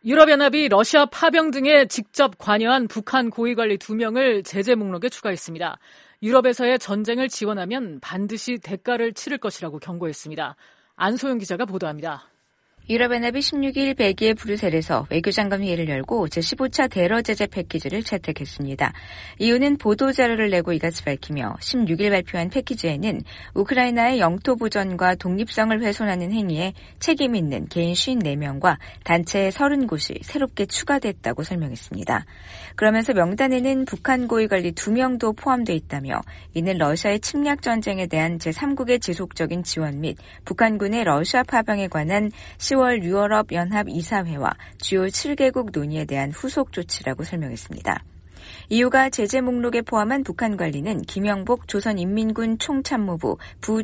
유럽연합이 러시아 파병 등에 직접 관여한 북한 고위관리 2명을 제재 목록에 추가했습니다. 유럽에서의 전쟁을 지원하면 반드시 대가를 치를 것이라고 경고했습니다. 안소영 기자가 보도합니다. 유럽연합이 16일 벨기에 브뤼셀에서 외교장관 회의를 열고 제15차 대러 제재 패키지를 채택했습니다. 이유는 보도자료를 내고 이같이 밝히며 16일 발표한 패키지에는 우크라이나의 영토 보전과 독립성을 훼손하는 행위에 책임 있는 개인 54명과 단체 30곳이 새롭게 추가됐다고 설명했습니다. 그러면서 명단에는 북한 고위관리 2명도 포함돼 있다며 이는 러시아의 침략 전쟁에 대한 제3국의 지속적인 지원 및 북한군의 러시아 파병에 관한 10월 유럽연합 이사회와 주요 7개국 논의에 대한 후속 조치라고 설명했습니다. 이유가 제재 목록에 포함한 북한 관리는 김영복 조선인민군 총참모부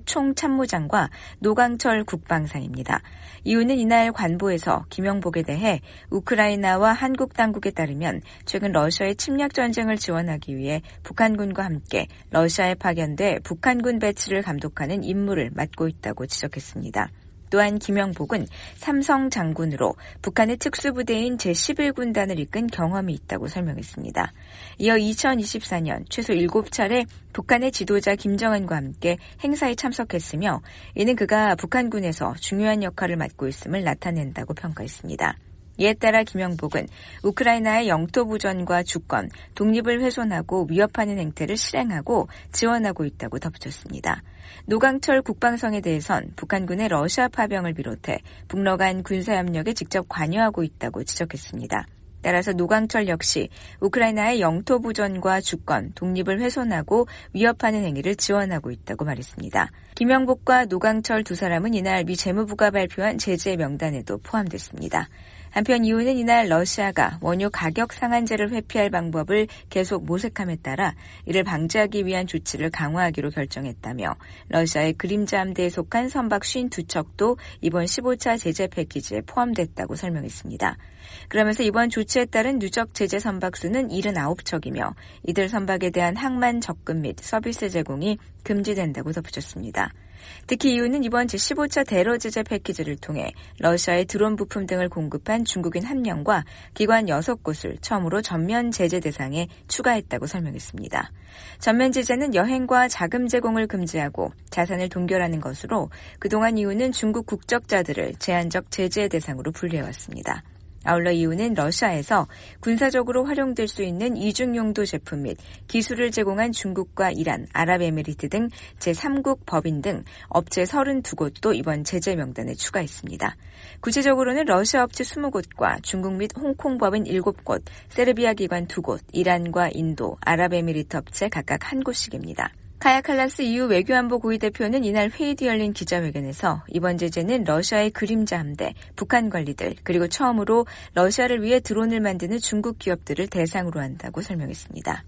부총참모장과 노광철 국방사입니다. 이유는 이날 관보에서 김영복에 대해 우크라이나와 한국 당국에 따르면 최근 러시아의 침략 전쟁을 지원하기 위해 북한군과 함께 러시아에 파견돼 북한군 배치를 감독하는 임무를 맡고 있다고 지적했습니다. 또한 김영복은 삼성 장군으로 북한의 특수부대인 제11군단을 이끈 경험이 있다고 설명했습니다. 이어 2024년 최소 7차례 북한의 지도자 김정은과 함께 행사에 참석했으며 이는 그가 북한군에서 중요한 역할을 맡고 있음을 나타낸다고 평가했습니다. 이에 따라 김영복은 우크라이나의 영토 부전과 주권, 독립을 훼손하고 위협하는 행태를 실행하고 지원하고 있다고 덧붙였습니다. 노광철 국방성에 대해선 북한군의 러시아 파병을 비롯해 북러 간 군사협력에 직접 관여하고 있다고 지적했습니다. 따라서 노광철 역시 우크라이나의 영토 부전과 주권, 독립을 훼손하고 위협하는 행위를 지원하고 있다고 말했습니다. 김영복과 노광철 두 사람은 이날 미 재무부가 발표한 제재 명단에도 포함됐습니다. 한편 이유는 이날 러시아가 원유 가격 상한제를 회피할 방법을 계속 모색함에 따라 이를 방지하기 위한 조치를 강화하기로 결정했다며 러시아의 그림자 함대에 속한 선박 52척도 이번 15차 제재 패키지에 포함됐다고 설명했습니다. 그러면서 이번 조치에 따른 누적 제재 선박 수는 79척이며 이들 선박에 대한 항만 접근 및 서비스 제공이 금지된다고 덧붙였습니다. 특히 이유는 이번 제15차 대러 제재 패키지를 통해 러시아의 드론 부품 등을 공급한 중국인 1명과 기관 6곳을 처음으로 전면 제재 대상에 추가했다고 설명했습니다. 전면 제재는 여행과 자금 제공을 금지하고 자산을 동결하는 것으로 그동안 이유는 중국 국적자들을 제한적 제재 대상으로 분류해왔습니다. 아울러 이유는 러시아에서 군사적으로 활용될 수 있는 이중용도 제품 및 기술을 제공한 중국과 이란, 아랍에미리트 등 제3국 법인 등 업체 32곳도 이번 제재 명단에 추가했습니다. 구체적으로는 러시아 업체 20곳과 중국 및 홍콩 법인 7곳, 세르비아 기관 2곳, 이란과 인도, 아랍에미리트 업체 각각 1곳씩입니다. 카야 칼라스 EU 외교안보 고위 대표는 이날 회의 뒤 열린 기자회견에서 이번 제재는 러시아의 그림자 함대, 북한 관리들, 그리고 처음으로 러시아를 위해 드론을 만드는 중국 기업들을 대상으로 한다고 설명했습니다.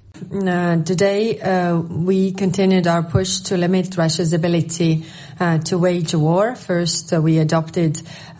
Today, we continued our push to limit Russia's ability to wage war. First, we adopted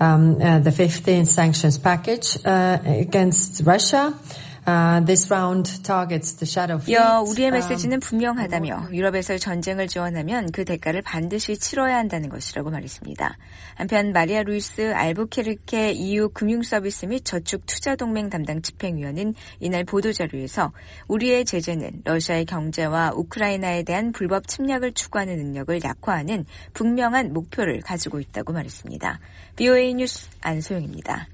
the 15th sanctions package against Russia. This round targets the shadow fleet. 이어 우리의 메시지는 분명하다며 유럽에서의 전쟁을 지원하면 그 대가를 반드시 치러야 한다는 것이라고 말했습니다. 한편 마리아 루이스 알부케르케 EU 금융서비스 및 저축투자동맹 담당 집행위원은 이날 보도자료에서 우리의 제재는 러시아의 경제와 우크라이나에 대한 불법 침략을 추구하는 능력을 약화하는 분명한 목표를 가지고 있다고 말했습니다. BOA 뉴스 안소영입니다.